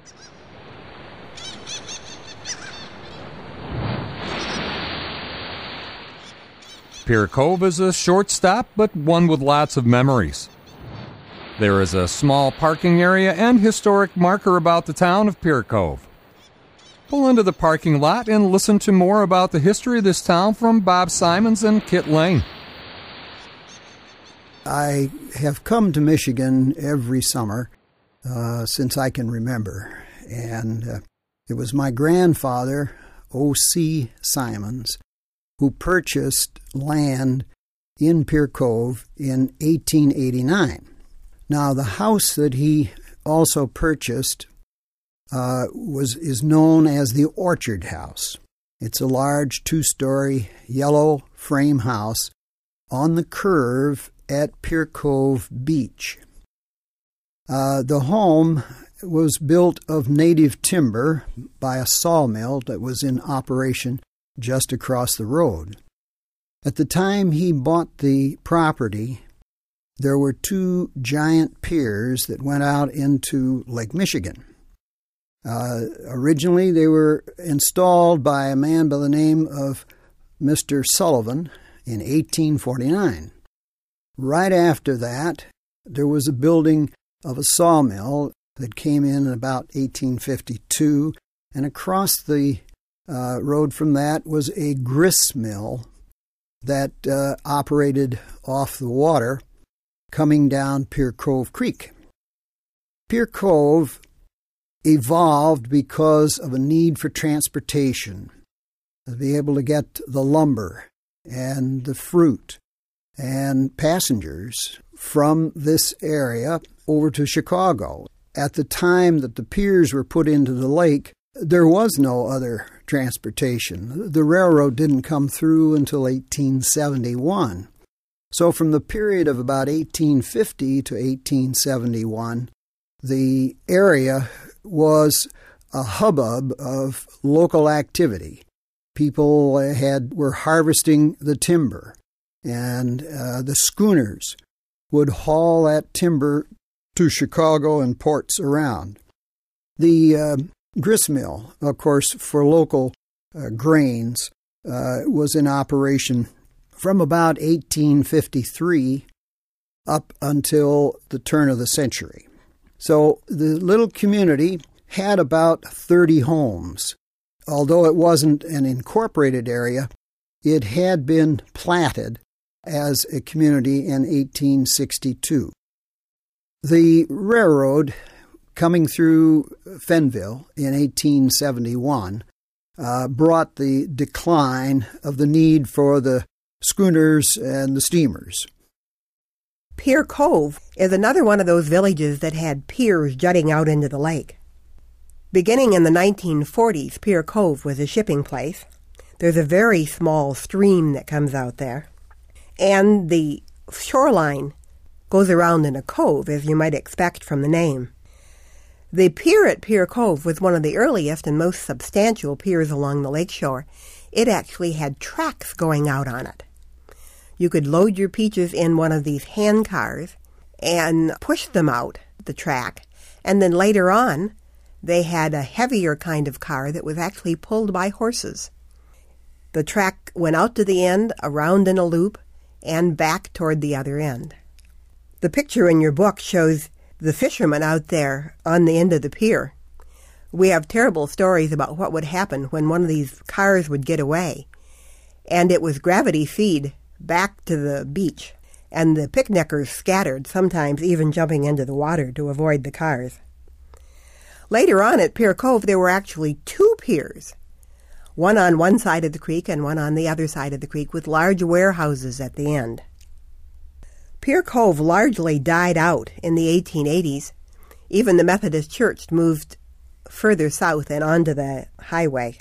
Pier Cove is a short stop, but one with lots of memories. There is a small parking area and historic marker about the town of Pier Cove. Pull into the parking lot and listen to more about the history of this town from Bob Simons and Kit Lane. I have come to Michigan every summer since I can remember, and it was my grandfather, O.C. Simons, who purchased land in Pier Cove in 1889. Now, the house that he also purchased is known as the Orchard House. It's a large two-story yellow frame house on the curve at Pier Cove Beach. The home was built of native timber by a sawmill that was in operation just across the road. At the time he bought the property, there were two giant piers that went out into Lake Michigan. Originally, they were installed by a man by the name of Mr. Sullivan in 1849. Right after that, there was a building of a sawmill that came in about 1852, and across the road from that was a grist mill that operated off the water coming down Pier Cove Creek. Pier Cove evolved because of a need for transportation, to be able to get the lumber and the fruit and passengers from this area over to Chicago. At the time that the piers were put into the lake, there was no other transportation. The railroad didn't come through until 1871. So from the period of about 1850 to 1871, the area was a hubbub of local activity. People were harvesting the timber, and the schooners would haul that timber to Chicago and ports around. The grist mill, of course, for local grains, was in operation from about 1853 up until the turn of the century. So the little community had about 30 homes. Although it wasn't an incorporated area, it had been platted as a community in 1862. The railroad coming through Fenville in 1871 brought the decline of the need for the schooners and the steamers. Pier Cove is another one of those villages that had piers jutting out into the lake. Beginning in the 1940s, Pier Cove was a shipping place. There's a very small stream that comes out there, and the shoreline goes around in a cove, as you might expect from the name. The pier at Pier Cove was one of the earliest and most substantial piers along the lakeshore. It actually had tracks going out on it. You could load your peaches in one of these hand cars and push them out the track, and then later on, they had a heavier kind of car that was actually pulled by horses. The track went out to the end, around in a loop, and back toward the other end. The picture in your book shows the fishermen out there on the end of the pier. We have terrible stories about what would happen when one of these cars would get away. And it was gravity feed back to the beach, and the picnickers scattered, sometimes even jumping into the water to avoid the cars. Later on at Pier Cove, there were actually two piers, one on one side of the creek and one on the other side of the creek, with large warehouses at the end. Pier Cove largely died out in the 1880s. Even the Methodist Church moved further south and onto the highway.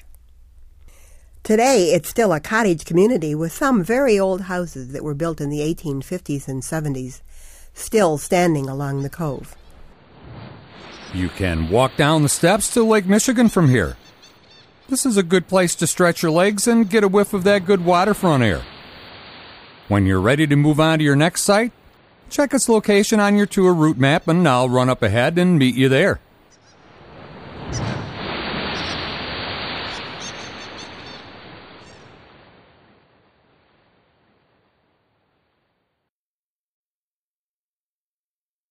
Today, it's still a cottage community with some very old houses that were built in the 1850s and 70s, still standing along the cove. You can walk down the steps to Lake Michigan from here. This is a good place to stretch your legs and get a whiff of that good waterfront air. When you're ready to move on to your next site, check its location on your tour route map, and I'll run up ahead and meet you there.